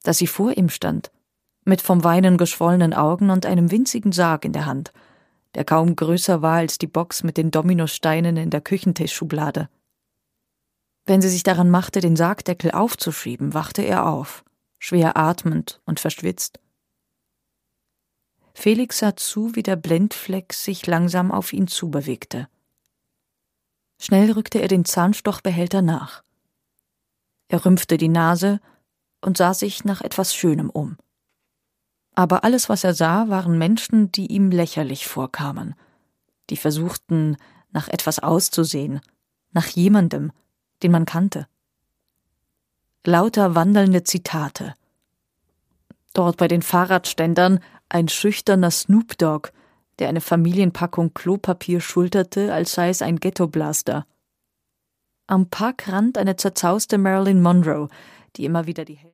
dass sie vor ihm stand, mit vom Weinen geschwollenen Augen und einem winzigen Sarg in der Hand, der kaum größer war als die Box mit den Dominosteinen in der Küchentischschublade. Wenn sie sich daran machte, den Sargdeckel aufzuschieben, wachte er auf, schwer atmend und verschwitzt. Felix sah zu, wie der Blendfleck sich langsam auf ihn zubewegte. Schnell rückte er den Zahnstochbehälter nach. Er rümpfte die Nase und sah sich nach etwas Schönem um. Aber alles, was er sah, waren Menschen, die ihm lächerlich vorkamen, die versuchten, nach etwas auszusehen, nach jemandem, den man kannte. Lauter wandelnde Zitate. Dort bei den Fahrradständern ein schüchterner Snoop Dogg, der eine Familienpackung Klopapier schulterte, als sei es ein Ghettoblaster. Am Parkrand eine zerzauste Marilyn Monroe, die immer wieder die